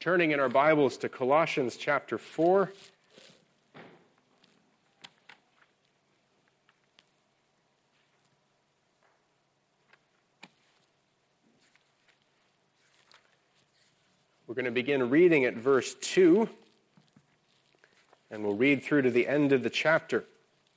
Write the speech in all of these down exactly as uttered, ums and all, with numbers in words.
turning in our Bibles to Colossians chapter four. We're going to begin reading at verse two, and we'll read through to the end of the chapter.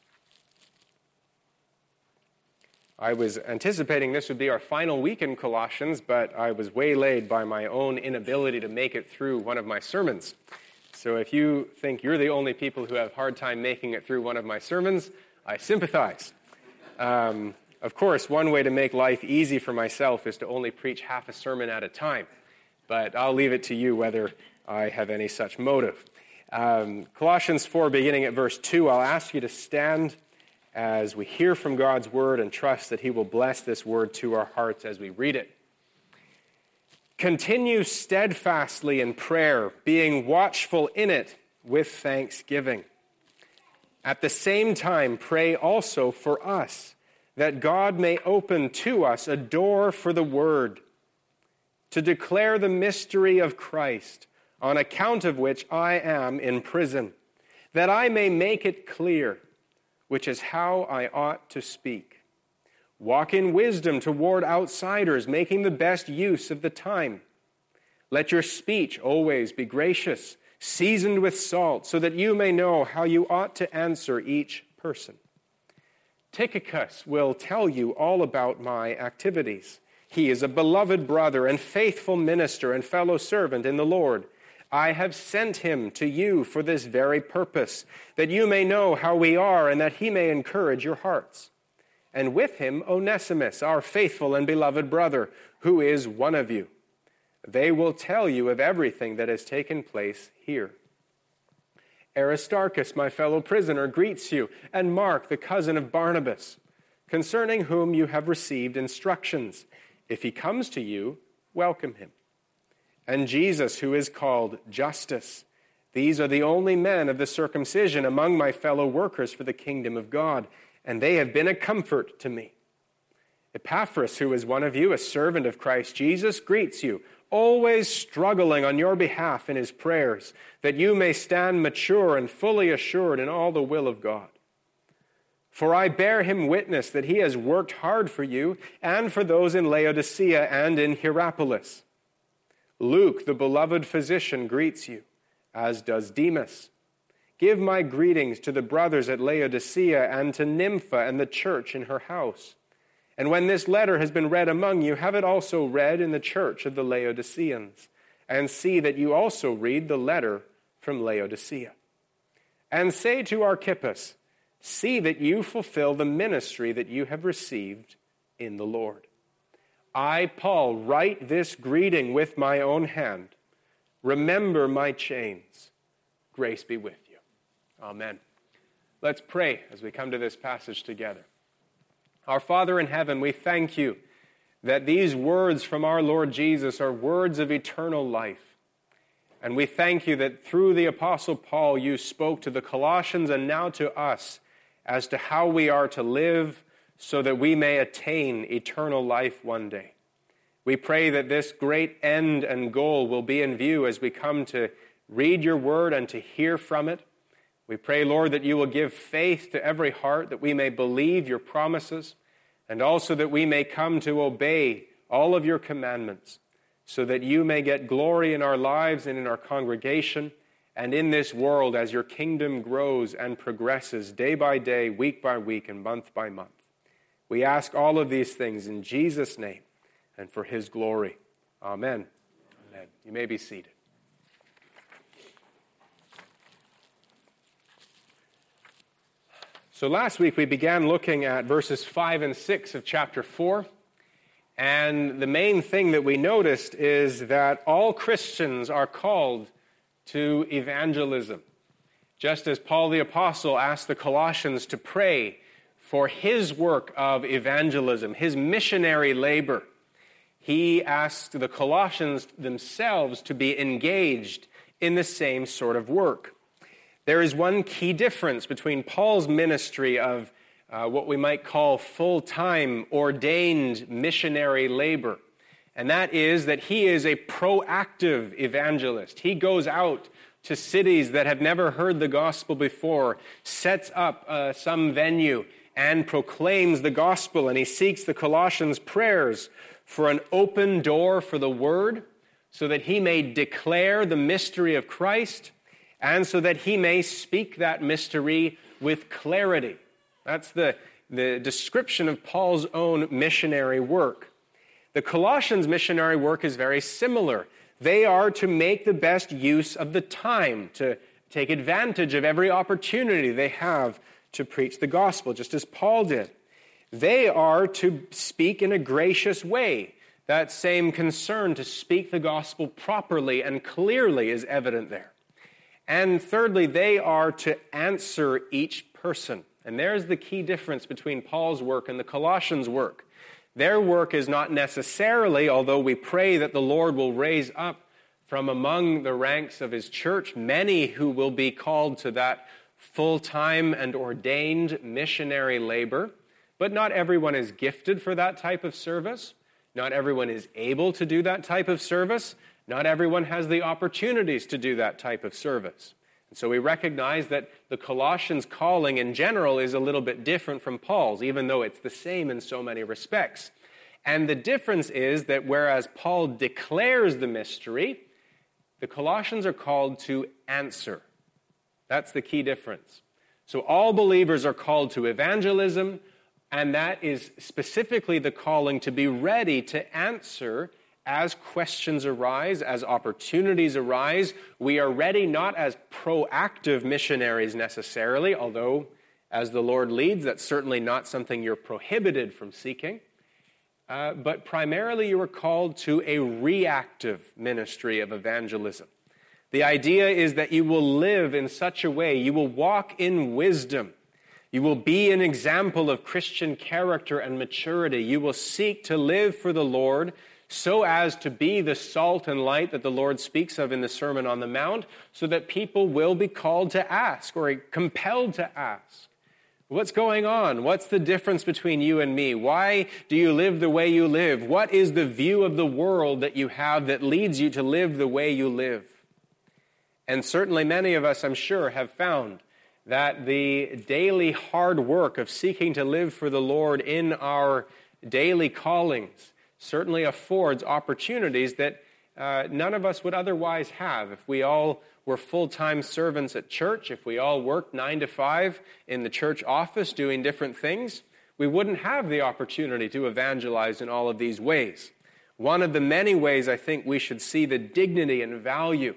I was anticipating this would be our final week in Colossians, but I was waylaid by my own inability to make it through one of my sermons. So if you think you're the only people who have a hard time making it through one of my sermons, I sympathize. Um, of course, one way to make life easy for myself is to only preach half a sermon at a time, but I'll leave it to you whether I have any such motive. Um, Colossians four, beginning at verse two, I'll ask you to stand as we hear from God's word and trust that he will bless this word to our hearts as we read it. Continue steadfastly in prayer, being watchful in it with thanksgiving. At the same time, pray also for us, that God may open to us a door for the word, to declare the mystery of Christ, on account of which I am in prison, that I may make it clear, which is how I ought to speak. Walk in wisdom toward outsiders, making the best use of the time. Let your speech always be gracious, seasoned with salt, so that you may know how you ought to answer each person. Tychicus will tell you all about my activities. He is a beloved brother and faithful minister and fellow servant in the Lord. I have sent him to you for this very purpose, that you may know how we are and that he may encourage your hearts. And with him Onesimus, our faithful and beloved brother, who is one of you. They will tell you of everything that has taken place here. Aristarchus, my fellow prisoner, greets you, and Mark, the cousin of Barnabas, concerning whom you have received instructions. If he comes to you, welcome him. And Jesus, who is called Justus. These are the only men of the circumcision among my fellow workers for the kingdom of God, and they have been a comfort to me. Epaphras, who is one of you, a servant of Christ Jesus, greets you, always struggling on your behalf in his prayers, that you may stand mature and fully assured in all the will of God. For I bear him witness that he has worked hard for you and for those in Laodicea and in Hierapolis. Luke, the beloved physician, greets you, as does Demas. Give my greetings to the brothers at Laodicea and to Nympha and the church in her house. And when this letter has been read among you, have it also read in the church of the Laodiceans, and see that you also read the letter from Laodicea. And say to Archippus, see that you fulfill the ministry that you have received in the Lord. I, Paul, write this greeting with my own hand. Remember my chains. Grace be with you. Amen. Let's pray as we come to this passage together. Our Father in heaven, we thank you that these words from our Lord Jesus are words of eternal life. And we thank you that through the Apostle Paul you spoke to the Colossians and now to us as to how we are to live so that we may attain eternal life one day. We pray that this great end and goal will be in view as we come to read your word and to hear from it. We pray, Lord, that you will give faith to every heart, that we may believe your promises, and also that we may come to obey all of your commandments, so that you may get glory in our lives and in our congregation and in this world as your kingdom grows and progresses day by day, week by week, and month by month. We ask all of these things in Jesus' name and for his glory. Amen. Amen. You may be seated. So last week we began looking at verses five and six of chapter four. And the main thing that we noticed is that all Christians are called to evangelism. Just as Paul the Apostle asked the Colossians to pray for his work of evangelism, his missionary labor, he asked the Colossians themselves to be engaged in the same sort of work. There is one key difference between Paul's ministry of uh, what we might call full-time ordained missionary labor And that is that he is a proactive evangelist. He goes out to cities that have never heard the gospel before, sets up uh, some venue, and proclaims the gospel. And he seeks the Colossians' prayers for an open door for the word, so that he may declare the mystery of Christ, and so that he may speak that mystery with clarity. That's the, the description of Paul's own missionary work. The Colossians' missionary work is very similar. They are to make the best use of the time, to take advantage of every opportunity they have to preach the gospel, just as Paul did. They are to speak in a gracious way. That same concern to speak the gospel properly and clearly is evident there. And thirdly, they are to answer each person. And there's the key difference between Paul's work and the Colossians' work. Their work is not necessarily, although we pray that the Lord will raise up from among the ranks of his church many who will be called to that full-time and ordained missionary labor. But not everyone is gifted for that type of service. Not everyone is able to do that type of service. Not everyone has the opportunities to do that type of service. And so we recognize that the Colossians' calling in general is a little bit different from Paul's, even though it's the same in so many respects. And the difference is that whereas Paul declares the mystery, the Colossians are called to answer. That's the key difference. So all believers are called to evangelism, and that is specifically the calling to be ready to answer as questions arise, as opportunities arise. We are ready not as proactive missionaries necessarily, although as the Lord leads, that's certainly not something you're prohibited from seeking. Uh, but primarily you are called to a reactive ministry of evangelism. The idea is that you will live in such a way, you will walk in wisdom. You will be an example of Christian character and maturity. You will seek to live for the Lord so as to be the salt and light that the Lord speaks of in the Sermon on the Mount, so that people will be called to ask or compelled to ask, what's going on? What's the difference between you and me? Why do you live the way you live? What is the view of the world that you have that leads you to live the way you live? And certainly many of us, I'm sure, have found that the daily hard work of seeking to live for the Lord in our daily callings certainly affords opportunities that uh, none of us would otherwise have. If we all were full-time servants at church, if we all worked nine to five in the church office doing different things, we wouldn't have the opportunity to evangelize in all of these ways. One of the many ways I think we should see the dignity and value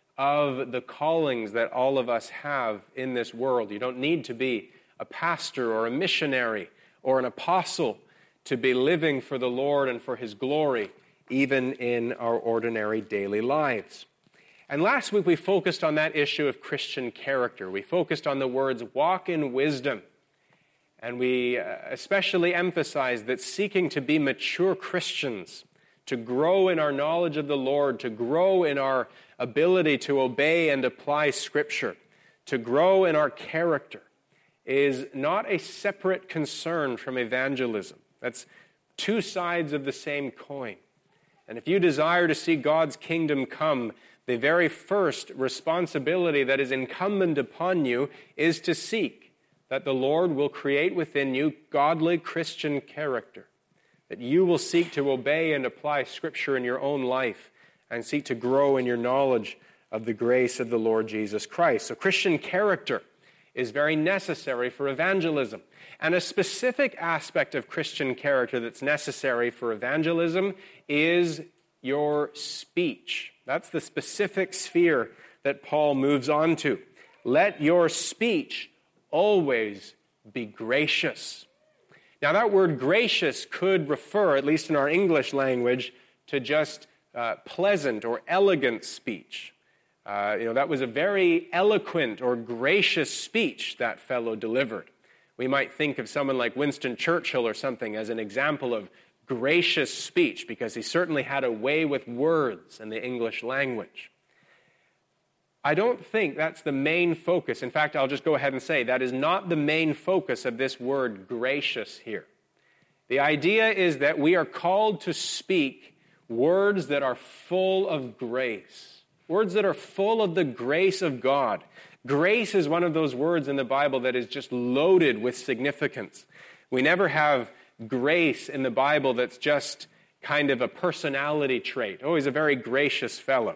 of the callings that all of us have in this world. You don't need to be a pastor or a missionary or an apostle to be living for the Lord and for his glory, even in our ordinary daily lives. And last week we focused on that issue of Christian character. We focused on the words, walk in wisdom. And we especially emphasized that seeking to be mature Christians, to grow in our knowledge of the Lord, to grow in our ability to obey and apply Scripture, to grow in our character, is not a separate concern from evangelism. That's two sides of the same coin. And if you desire to see God's kingdom come, the very first responsibility that is incumbent upon you is to seek that the Lord will create within you godly Christian character, that you will seek to obey and apply Scripture in your own life and seek to grow in your knowledge of the grace of the Lord Jesus Christ. So Christian character is very necessary for evangelism. And a specific aspect of Christian character that's necessary for evangelism is your speech. That's the specific sphere that Paul moves on to. Let your speech always be gracious. Now, that word gracious could refer, at least in our English language, to just uh, pleasant or elegant speech. Uh, you know, that was a very eloquent or gracious speech that fellow delivered. We might think of someone like Winston Churchill or something as an example of gracious speech, because he certainly had a way with words in the English language. I don't think that's the main focus. In fact, I'll just go ahead and say that is not the main focus of this word gracious here. The idea is that we are called to speak words that are full of grace, words that are full of the grace of God. Grace is one of those words in the Bible that is just loaded with significance. We never have grace in the Bible that's just kind of a personality trait. Oh, he's a very gracious fellow.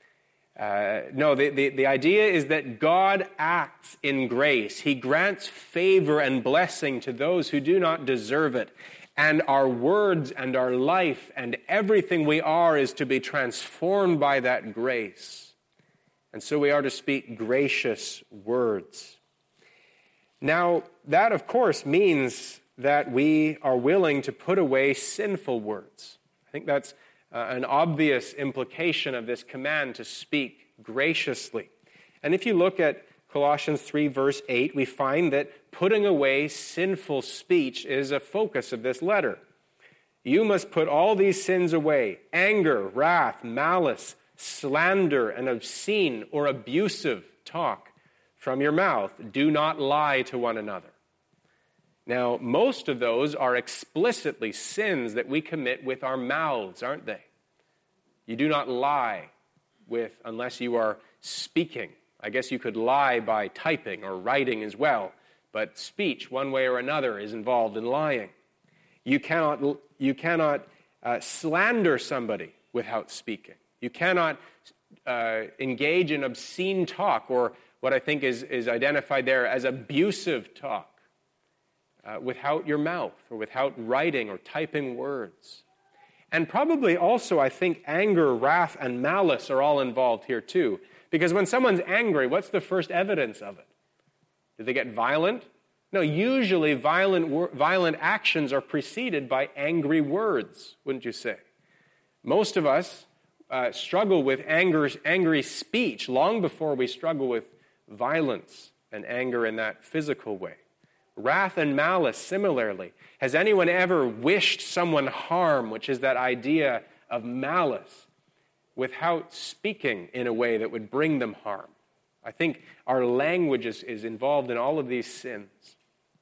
Uh, no, the, the, the idea is that God acts in grace. He grants favor and blessing to those who do not deserve it. And our words and our life and everything we are is to be transformed by that grace. And so we are to speak gracious words. Now, that of course means that we are willing to put away sinful words. I think that's uh, an obvious implication of this command to speak graciously. And if you look at Colossians three, verse eight, we find that putting away sinful speech is a focus of this letter. You must put all these sins away: anger, wrath, malice, slander, and obscene or abusive talk from your mouth. Do not lie to one another. Now, most of those are explicitly sins that we commit with our mouths, aren't they? You do not lie with, unless you are speaking. I guess you could lie by typing or writing as well, but speech, one way or another, is involved in lying. You cannot, you cannot uh, slander somebody without speaking. You cannot uh, engage in obscene talk, or what I think is, is identified there as abusive talk, uh, without your mouth or without writing or typing words. And probably also, I think, anger, wrath, and malice are all involved here too. Because when someone's angry, what's the first evidence of it? Do they get violent? No, usually violent, wor- violent actions are preceded by angry words, wouldn't you say? Most of us Uh, struggle with anger, angry speech long before we struggle with violence and anger in that physical way. Wrath and malice, similarly. Has anyone ever wished someone harm, which is that idea of malice, without speaking in a way that would bring them harm? I think our language is, is involved in all of these sins.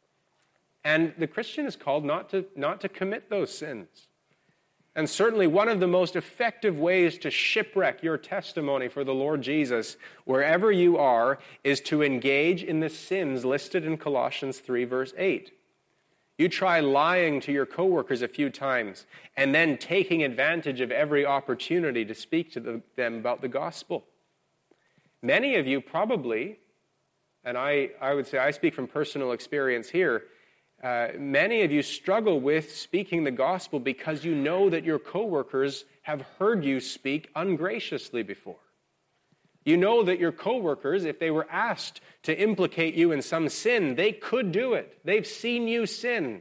And the Christian is called not to, not to commit those sins. And certainly one of the most effective ways to shipwreck your testimony for the Lord Jesus, wherever you are, is to engage in the sins listed in Colossians three, verse eight. You try lying to your coworkers a few times and then taking advantage of every opportunity to speak to the, them about the gospel. Many of you probably, and I, I would say I speak from personal experience here, Uh, many of you struggle with speaking the gospel because you know that your coworkers have heard you speak ungraciously before. You know that your coworkers, if they were asked to implicate you in some sin, they could do it. They've seen you sin.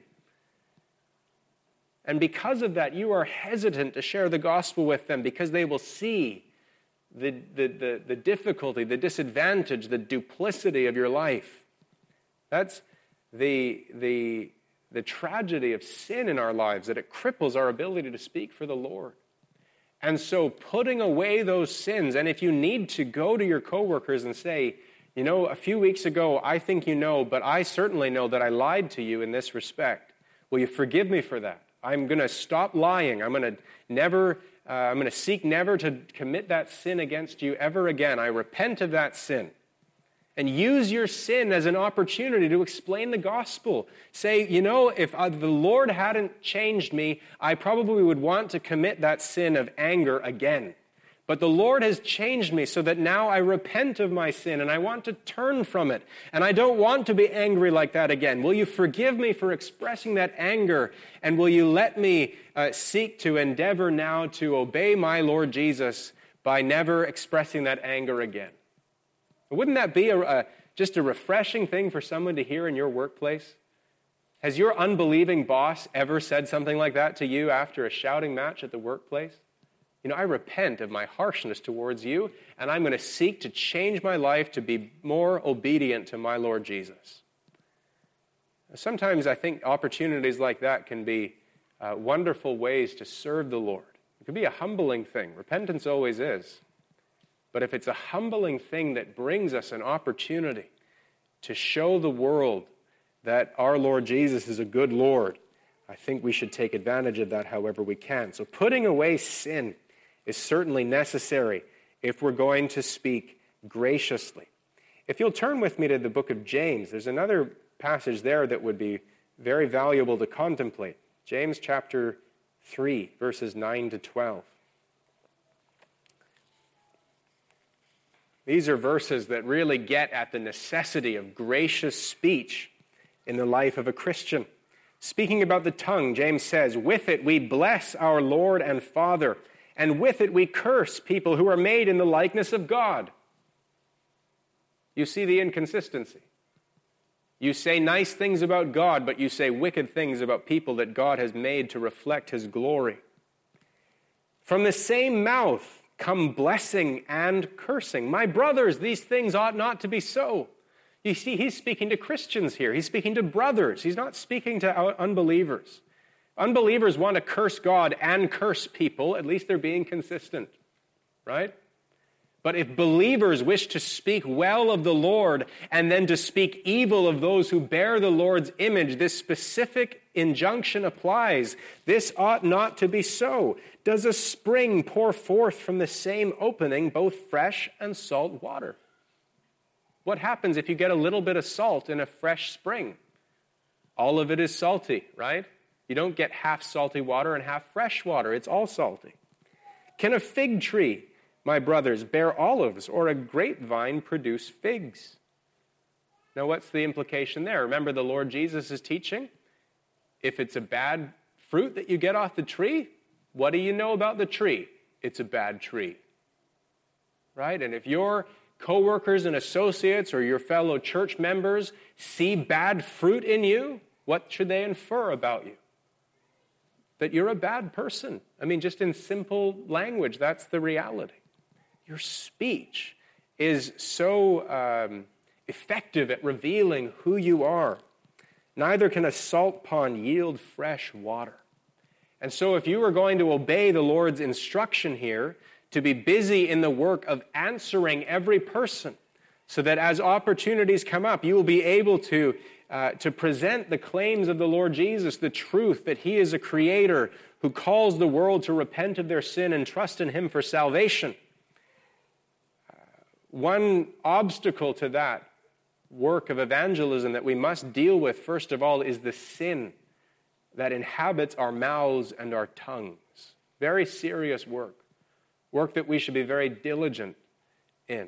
And because of that, you are hesitant to share the gospel with them because they will see the, the, the, the difficulty, the disadvantage, the duplicity of your life. That's The, the, the tragedy of sin in our lives, that it cripples our ability to speak for the Lord. And so putting away those sins, and if you need to go to your coworkers and say, you know, a few weeks ago, I think you know, but I certainly know that I lied to you in this respect. Will you forgive me for that? I'm going to stop lying. I'm going to never, uh, I'm going to seek never to commit that sin against you ever again. I repent of that sin. And use your sin as an opportunity to explain the gospel. Say, you know, if uh, the Lord hadn't changed me, I probably would want to commit that sin of anger again. But the Lord has changed me so that now I repent of my sin and I want to turn from it. And I don't want to be angry like that again. Will you forgive me for expressing that anger? And will you let me uh, seek to endeavor now to obey my Lord Jesus by never expressing that anger again? Wouldn't that be a, a, just a refreshing thing for someone to hear in your workplace? Has your unbelieving boss ever said something like that to you after a shouting match at the workplace? You know, I repent of my harshness towards you, and I'm going to seek to change my life to be more obedient to my Lord Jesus. Sometimes I think opportunities like that can be uh, wonderful ways to serve the Lord. It can be a humbling thing. Repentance always is. But if it's a humbling thing that brings us an opportunity to show the world that our Lord Jesus is a good Lord, I think we should take advantage of that however we can. So putting away sin is certainly necessary if we're going to speak graciously. If you'll turn with me to the book of James, there's another passage there that would be very valuable to contemplate. James chapter three, verses nine to twelve. These are verses that really get at the necessity of gracious speech in the life of a Christian. Speaking about the tongue, James says, "With it we bless our Lord and Father, and with it we curse people who are made in the likeness of God." You see the inconsistency. You say nice things about God, but you say wicked things about people that God has made to reflect his glory. From the same mouth come blessing and cursing. My brothers, these things ought not to be so. You see, he's speaking to Christians here. He's speaking to brothers. He's not speaking to unbelievers. Unbelievers want to curse God and curse people. At least they're being consistent, right? But if believers wish to speak well of the Lord and then to speak evil of those who bear the Lord's image, this specific injunction applies. This ought not to be so. Does a spring pour forth from the same opening both fresh and salt water? What happens if you get a little bit of salt in a fresh spring? All of it is salty, right? You don't get half salty water and half fresh water. It's all salty. Can a fig tree, my brothers, bear olives, or a grapevine produce figs? Now, what's the implication there? Remember the Lord Jesus is teaching? If it's a bad fruit that you get off the tree, what do you know about the tree? It's a bad tree, right? And if your co-workers and associates or your fellow church members see bad fruit in you, what should they infer about you? That you're a bad person. I mean, just in simple language, that's the reality. Your speech is so um, effective at revealing who you are. Neither can a salt pond yield fresh water. And so if you are going to obey the Lord's instruction here, to be busy in the work of answering every person, so that as opportunities come up, you will be able to, uh, to present the claims of the Lord Jesus, the truth that he is a creator who calls the world to repent of their sin and trust in him for salvation. Uh, one obstacle to that work of evangelism that we must deal with, first of all, is the sin that inhabits our mouths and our tongues. Very serious work. Work that we should be very diligent in.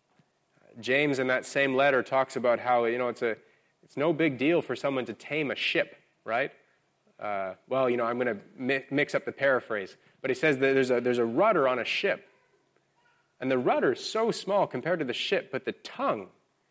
James, in that same letter, talks about how, you know, it's a, it's no big deal for someone to tame a ship, right? Uh, well, you know, I'm going to mi- mix up the paraphrase, but he says that there's a there's a rudder on a ship, and the rudder is so small compared to the ship, but the tongue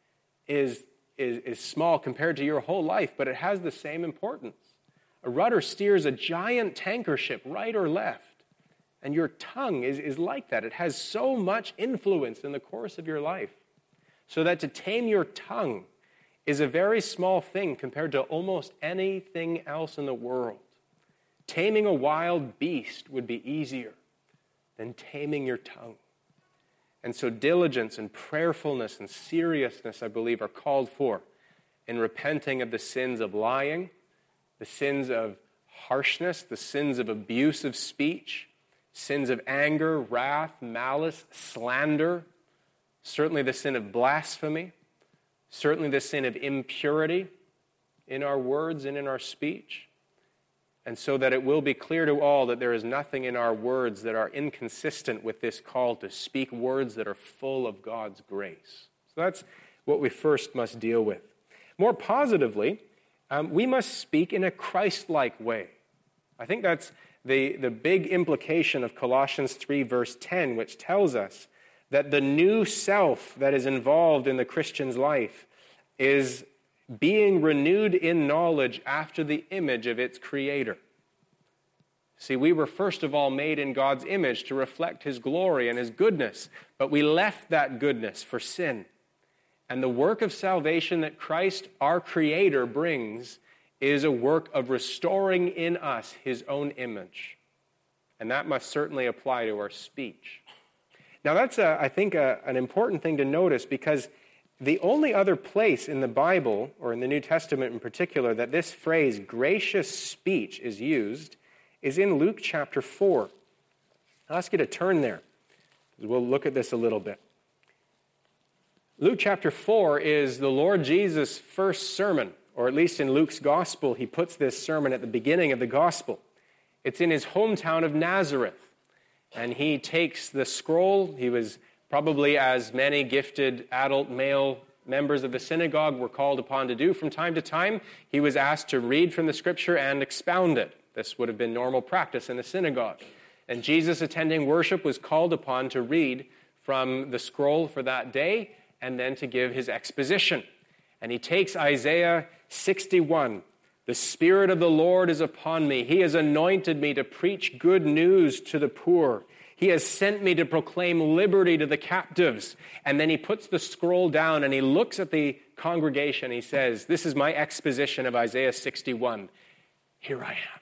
is is is small compared to your whole life, but it has the same importance. A rudder steers a giant tanker ship right or left. And your tongue is, is like that. It has so much influence in the course of your life. So that to tame your tongue is a very small thing compared to almost anything else in the world. Taming a wild beast would be easier than taming your tongue. And so diligence and prayerfulness and seriousness, I believe, are called for in repenting of the sins of lying, the sins of harshness, the sins of abusive speech, sins of anger, wrath, malice, slander, certainly the sin of blasphemy, certainly the sin of impurity in our words and in our speech, and so that it will be clear to all that there is nothing in our words that are inconsistent with this call to speak words that are full of God's grace. So that's what we first must deal with. More positively, um, we must speak in a Christ-like way. I think that's The, the big implication of Colossians three, verse ten, which tells us that the new self that is involved in the Christian's life is being renewed in knowledge after the image of its creator. See, we were first of all made in God's image to reflect his glory and his goodness, but we left that goodness for sin. And the work of salvation that Christ, our creator, brings is a work of restoring in us his own image. And that must certainly apply to our speech. Now that's, a, I think, a, an important thing to notice, because The only other place in the Bible, or in the New Testament in particular, that this phrase, gracious speech, is used is in Luke chapter four. I'll ask you to turn there. We'll look at this a little bit. Luke chapter four is the Lord Jesus' first sermon, or at least in Luke's gospel, he puts this sermon at the beginning of the gospel. It's in his hometown of Nazareth, and he takes the scroll. He was probably, as many gifted adult male members of the synagogue were called upon to do from time to time, he was asked to read from the scripture and expound it. This would have been normal practice in the synagogue. And Jesus, attending worship, was called upon to read from the scroll for that day and then to give his exposition. And he takes Isaiah sixty-one. The Spirit of the Lord is upon me. He has anointed me to preach good news to the poor. He has sent me to proclaim liberty to the captives. And then he puts the scroll down and he looks at the congregation. He says, this is my exposition of Isaiah sixty-one. Here I am.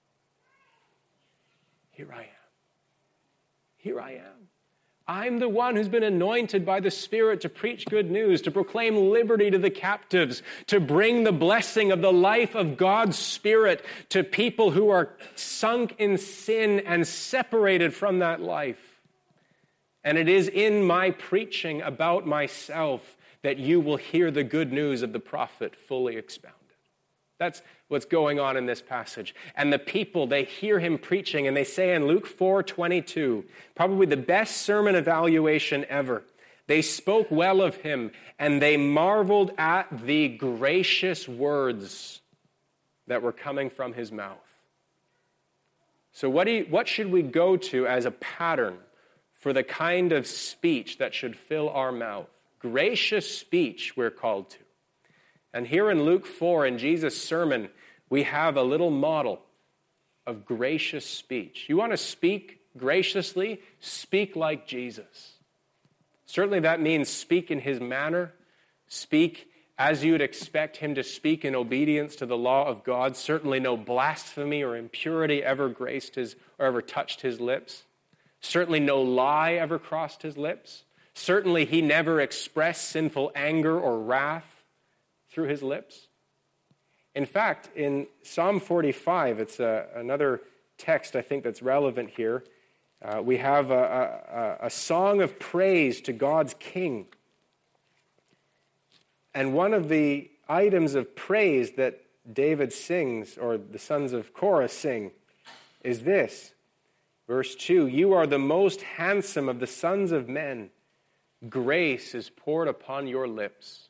Here I am. Here I am. I'm the one who's been anointed by the Spirit to preach good news, to proclaim liberty to the captives, to bring the blessing of the life of God's Spirit to people who are sunk in sin and separated from that life. And it is in my preaching about myself that you will hear the good news of the prophet fully expounded. That's what's going on in this passage. And the people, they hear him preaching, and they say in Luke four twenty-two, probably the best sermon evaluation ever, they spoke well of him, and they marveled at the gracious words that were coming from his mouth. So what, do you, what should we go to as a pattern for the kind of speech that should fill our mouth? Gracious speech, we're called to. And here in Luke four, in Jesus' sermon, we have a little model of gracious speech. You want to speak graciously? Speak like Jesus. Certainly that means speak in his manner. Speak as you would expect him to speak in obedience to the law of God. Certainly no blasphemy or impurity ever graced his or ever touched his lips. Certainly no lie ever crossed his lips. Certainly he never expressed sinful anger or wrath through his lips. In fact, in Psalm forty-five, it's a, another text I think that's relevant here. Uh, we have a, a, a song of praise to God's King. And one of the items of praise that David sings, or the sons of Korah sing, is this. Verse two, you are the most handsome of the sons of men. Grace is poured upon your lips.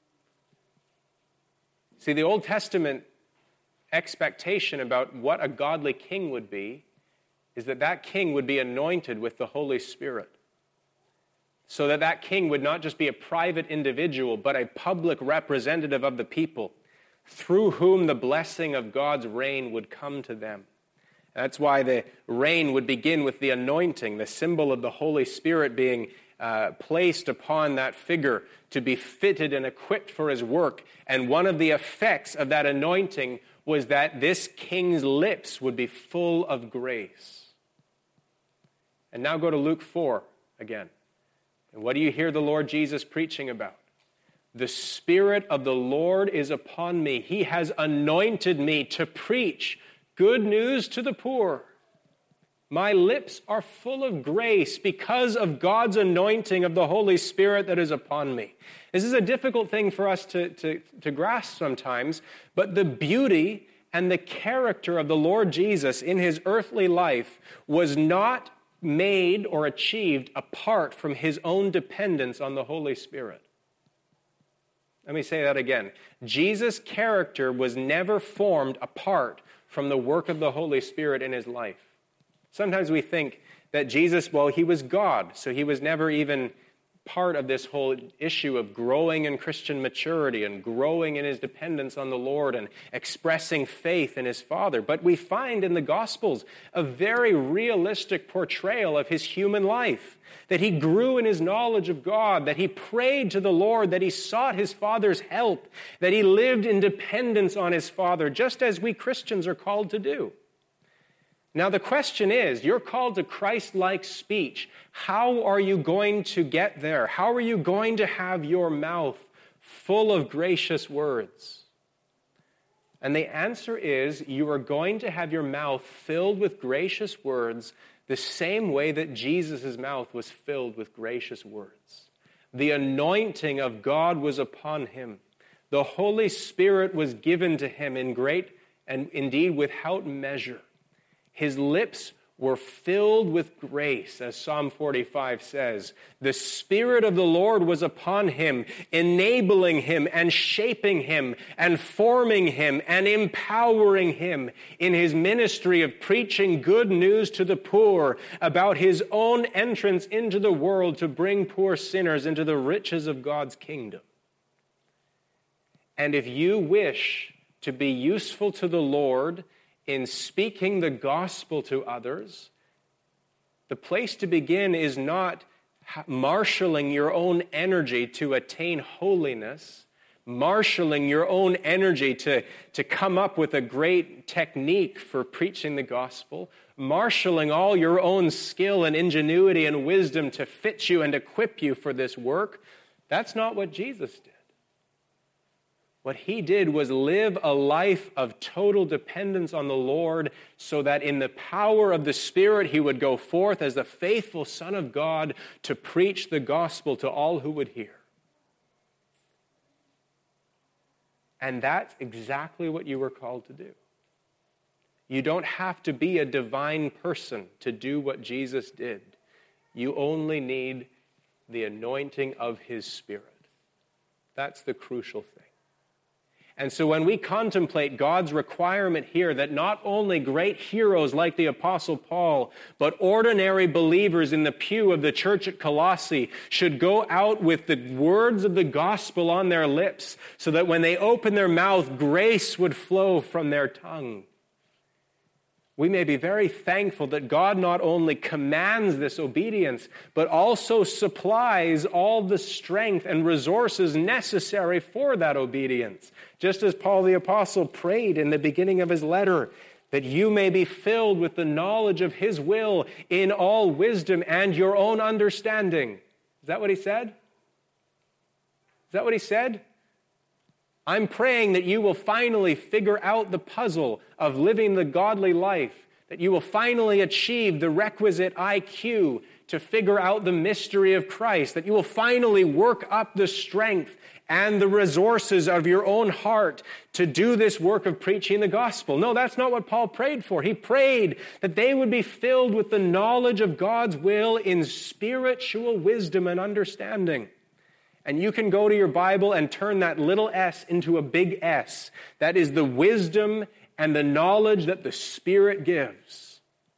See, the Old Testament expectation about what a godly king would be is that that king would be anointed with the Holy Spirit. So that that king would not just be a private individual, but a public representative of the people, through whom the blessing of God's reign would come to them. That's why the reign would begin with the anointing, the symbol of the Holy Spirit being uh, placed upon that figure to be fitted and equipped for his work. And one of the effects of that anointing was that this king's lips would be full of grace. And now go to Luke four again. And what do you hear the Lord Jesus preaching about? The Spirit of the Lord is upon me. He has anointed me to preach good news to the poor. My lips are full of grace because of God's anointing of the Holy Spirit that is upon me. This is a difficult thing for us to, to, to grasp sometimes, but the beauty and the character of the Lord Jesus in his earthly life was not made or achieved apart from his own dependence on the Holy Spirit. Let me say that again. Jesus' character was never formed apart from the work of the Holy Spirit in his life. Sometimes we think that Jesus, well, he was God, so he was never even part of this whole issue of growing in Christian maturity and growing in his dependence on the Lord and expressing faith in his Father. But we find in the Gospels a very realistic portrayal of his human life, that he grew in his knowledge of God, that he prayed to the Lord, that he sought his Father's help, that he lived in dependence on his Father, just as we Christians are called to do. Now the question is, you're called to Christ-like speech. How are you going to get there? How are you going to have your mouth full of gracious words? And the answer is, you are going to have your mouth filled with gracious words the same way that Jesus' mouth was filled with gracious words. The anointing of God was upon him. The Holy Spirit was given to him in great and indeed without measure. His lips were filled with grace, as Psalm forty-five says. The Spirit of the Lord was upon him, enabling him and shaping him and forming him and empowering him in his ministry of preaching good news to the poor about his own entrance into the world to bring poor sinners into the riches of God's kingdom. And if you wish to be useful to the Lord in speaking the gospel to others, the place to begin is not marshaling your own energy to attain holiness, marshaling your own energy to, to come up with a great technique for preaching the gospel, marshaling all your own skill and ingenuity and wisdom to fit you and equip you for this work. That's not what Jesus did. What he did was live a life of total dependence on the Lord so that in the power of the Spirit he would go forth as the faithful Son of God to preach the gospel to all who would hear. And that's exactly what you were called to do. You don't have to be a divine person to do what Jesus did. You only need the anointing of his Spirit. That's the crucial thing. And so when we contemplate God's requirement here that not only great heroes like the Apostle Paul, but ordinary believers in the pew of the church at Colossae should go out with the words of the gospel on their lips so that when they open their mouth, grace would flow from their tongue. We may be very thankful that God not only commands this obedience, but also supplies all the strength and resources necessary for that obedience. Just as Paul the Apostle prayed in the beginning of his letter, that you may be filled with the knowledge of his will in all wisdom and your own understanding. Is that what he said? Is that what he said? I'm praying that you will finally figure out the puzzle of living the godly life, that you will finally achieve the requisite I Q to figure out the mystery of Christ, that you will finally work up the strength and the resources of your own heart to do this work of preaching the gospel. No, that's not what Paul prayed for. He prayed that they would be filled with the knowledge of God's will in spiritual wisdom and understanding. And you can go to your Bible and turn that little s into a big S. That is the wisdom and the knowledge that the Spirit gives.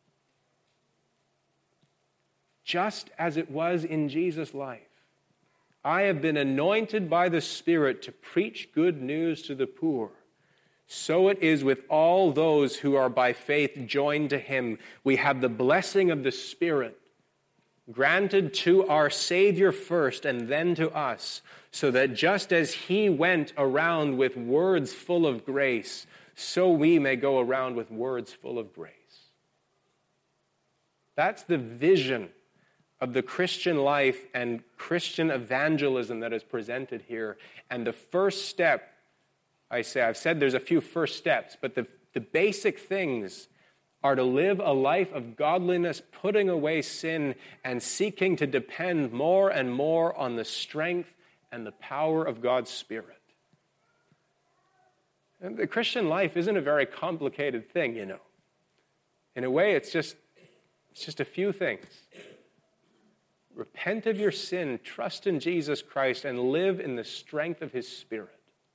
Just as it was in Jesus' life. I have been anointed by the Spirit to preach good news to the poor. So it is with all those who are by faith joined to him. We have the blessing of the Spirit granted to our Savior first and then to us, so that just as he went around with words full of grace, so we may go around with words full of grace. That's the vision of the Christian life and Christian evangelism that is presented here. And the first step, I say, I've said there's a few first steps, but the, the basic things are to live a life of godliness, putting away sin and seeking to depend more and more on the strength and the power of God's Spirit. And the Christian life isn't a very complicated thing, you know. In a way, it's just, it's just a few things. Repent of your sin, trust in Jesus Christ, and live in the strength of his Spirit.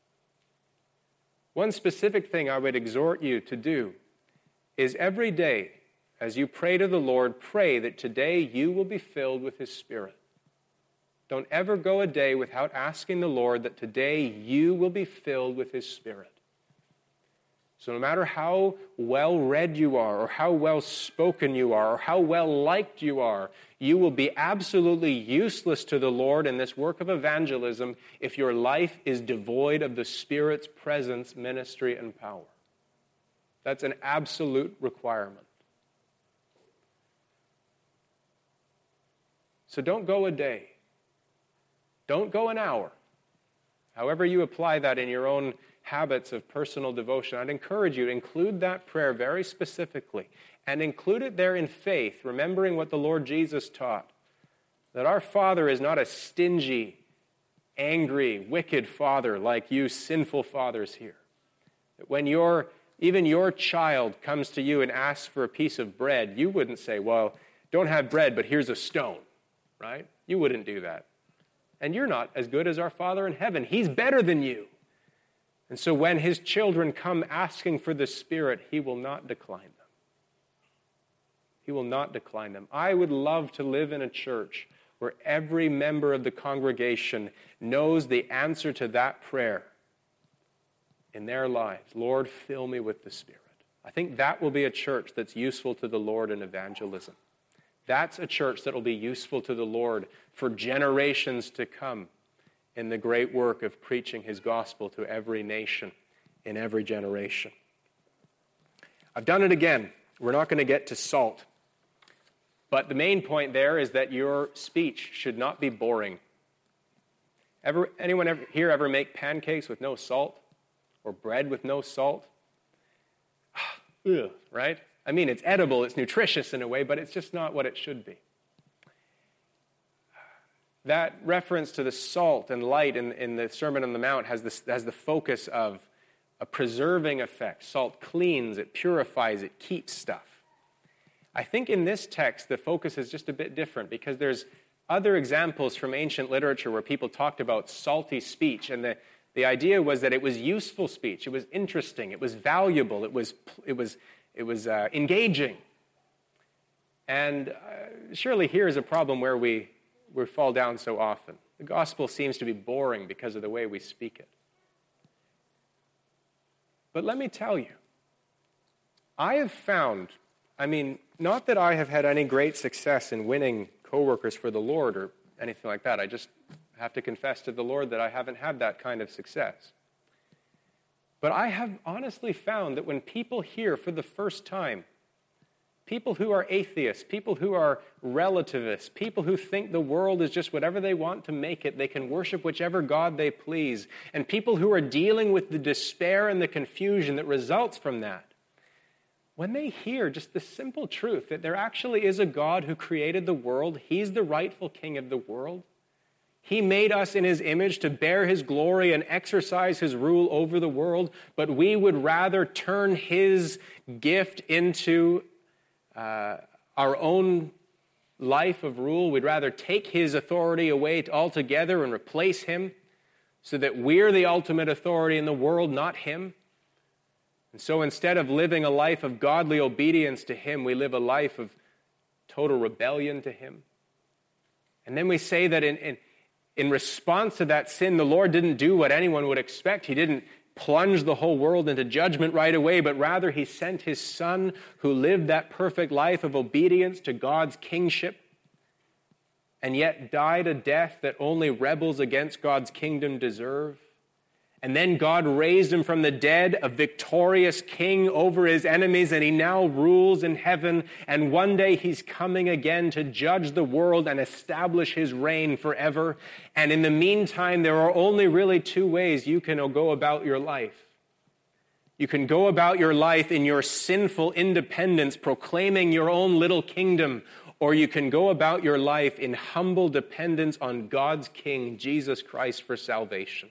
One specific thing I would exhort you to do is every day, as you pray to the Lord, pray that today you will be filled with his Spirit. Don't ever go a day without asking the Lord that today you will be filled with his Spirit. So no matter how well read you are, or how well spoken you are, or how well liked you are, you will be absolutely useless to the Lord in this work of evangelism if your life is devoid of the Spirit's presence, ministry, and power. That's an absolute requirement. So don't go a day. Don't go an hour. However you apply that in your own habits of personal devotion, I'd encourage you to include that prayer very specifically and include it there in faith, remembering what the Lord Jesus taught, that our Father is not a stingy, angry, wicked Father like you sinful fathers here. That when your, even your child comes to you and asks for a piece of bread, you wouldn't say, well, don't have bread, but here's a stone, right? You wouldn't do that. And you're not as good as our Father in heaven. He's better than you. And so when his children come asking for the Spirit, he will not decline them. He will not decline them. I would love to live in a church where every member of the congregation knows the answer to that prayer in their lives. Lord, fill me with the Spirit. I think that will be a church that's useful to the Lord in evangelism. That's a church that will be useful to the Lord for generations to come in the great work of preaching his gospel to every nation in every generation. I've done it again. We're not going to get to salt. But the main point there is that your speech should not be boring. Ever, anyone ever, here ever make pancakes with no salt? Or bread with no salt? Ugh, right? I mean, it's edible, it's nutritious in a way, but it's just not what it should be. That reference to the salt and light in, in the Sermon on the Mount has, this, has the focus of a preserving effect. Salt cleans, it purifies, it keeps stuff. I think in this text, the focus is just a bit different because there's other examples from ancient literature where people talked about salty speech, and the, the idea was that it was useful speech, it was interesting, it was valuable, it was, it was, it was uh, engaging. And uh, surely here is a problem where we, we fall down so often. The gospel seems to be boring because of the way we speak it. But let me tell you, I have found, I mean, not that I have had any great success in winning coworkers for the Lord or anything like that. I just have to confess to the Lord that I haven't had that kind of success. But I have honestly found that when people hear for the first time, people who are atheists, people who are relativists, people who think the world is just whatever they want to make it, they can worship whichever God they please, and people who are dealing with the despair and the confusion that results from that, when they hear just the simple truth that there actually is a God who created the world, he's the rightful king of the world, he made us in his image to bear his glory and exercise his rule over the world, but we would rather turn his gift into uh, our own life of rule. We'd rather take his authority away altogether and replace him so that we're the ultimate authority in the world, not him. And so instead of living a life of godly obedience to him, we live a life of total rebellion to him. And then we say that in, in, in response to that sin, the Lord didn't do what anyone would expect. He didn't plunge the whole world into judgment right away, but rather he sent his Son who lived that perfect life of obedience to God's kingship and yet died a death that only rebels against God's kingdom deserve. And then God raised him from the dead, a victorious king over his enemies, and he now rules in heaven. And one day he's coming again to judge the world and establish his reign forever. And in the meantime, there are only really two ways you can go about your life. You can go about your life in your sinful independence, proclaiming your own little kingdom, or you can go about your life in humble dependence on God's King, Jesus Christ, for salvation.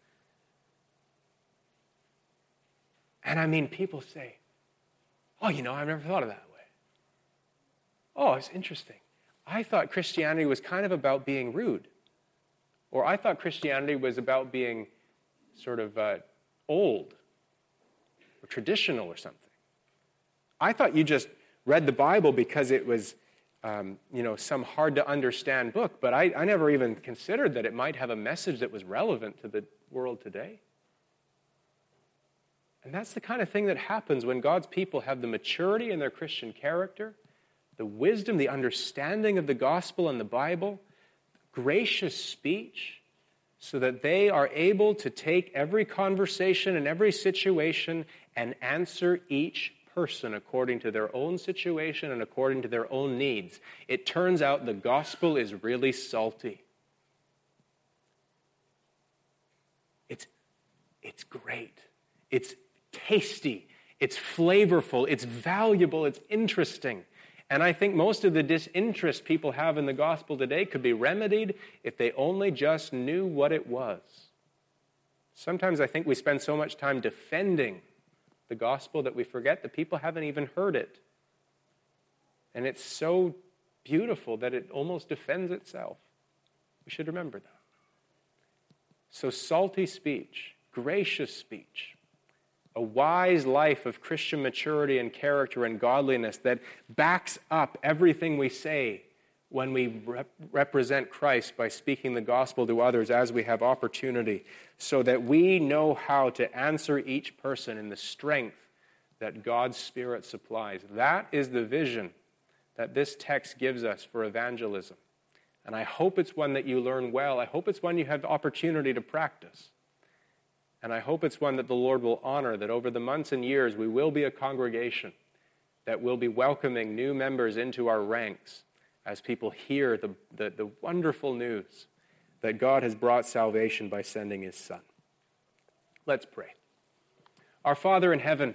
And I mean, people say, oh, you know, I've never thought of that way. Oh, it's interesting. I thought Christianity was kind of about being rude. Or I thought Christianity was about being sort of uh, old or traditional or something. I thought you just read the Bible because it was, um, you know, some hard-to-understand book. But I, I never even considered that it might have a message that was relevant to the world today. And that's the kind of thing that happens when God's people have the maturity in their Christian character, the wisdom, the understanding of the gospel and the Bible, gracious speech, so that they are able to take every conversation and every situation and answer each person according to their own situation and according to their own needs, it turns out the gospel is really salty. It's, it's great. It's tasty. It's flavorful. It's valuable. It's interesting. And I think most of the disinterest people have in the gospel today could be remedied if they only just knew what it was. Sometimes I think we spend so much time defending the gospel that we forget that people haven't even heard it. And it's so beautiful that it almost defends itself. We should remember that. So salty speech, gracious speech, a wise life of Christian maturity and character and godliness that backs up everything we say when we rep- represent Christ by speaking the gospel to others as we have opportunity, so that we know how to answer each person in the strength that God's Spirit supplies. That is the vision that this text gives us for evangelism. And I hope it's one that you learn well. I hope it's one you have opportunity to practice. And I hope it's one that the Lord will honor, that over the months and years we will be a congregation that will be welcoming new members into our ranks as people hear the, the, the wonderful news that God has brought salvation by sending his Son. Let's pray. Our Father in heaven,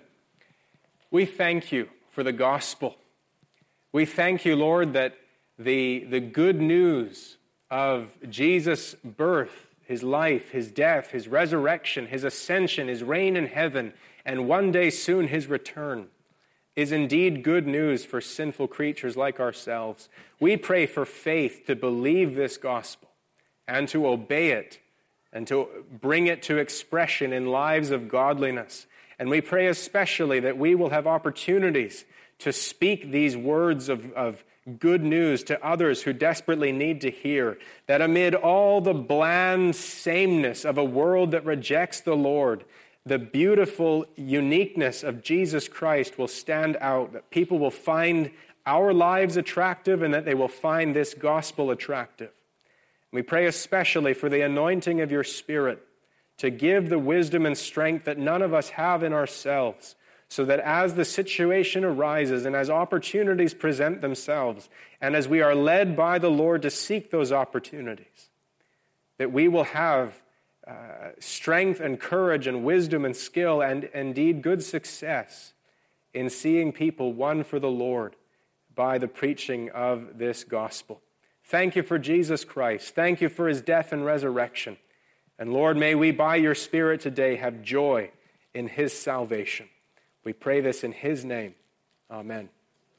we thank you for the gospel. We thank you, Lord, that the, the good news of Jesus' birth, his life, his death, his resurrection, his ascension, his reign in heaven, and one day soon his return, is indeed good news for sinful creatures like ourselves. We pray for faith to believe this gospel and to obey it and to bring it to expression in lives of godliness. And we pray especially that we will have opportunities to speak these words of, of good news to others who desperately need to hear, that amid all the bland sameness of a world that rejects the Lord, the beautiful uniqueness of Jesus Christ will stand out, that people will find our lives attractive and that they will find this gospel attractive. We pray especially for the anointing of your Spirit to give the wisdom and strength that none of us have in ourselves, so that as the situation arises and as opportunities present themselves, and as we are led by the Lord to seek those opportunities, that we will have uh, strength and courage and wisdom and skill and indeed good success in seeing people won for the Lord by the preaching of this gospel. Thank you for Jesus Christ. Thank you for his death and resurrection. And Lord, may we by your Spirit today have joy in his salvation. We pray this in his name. Amen.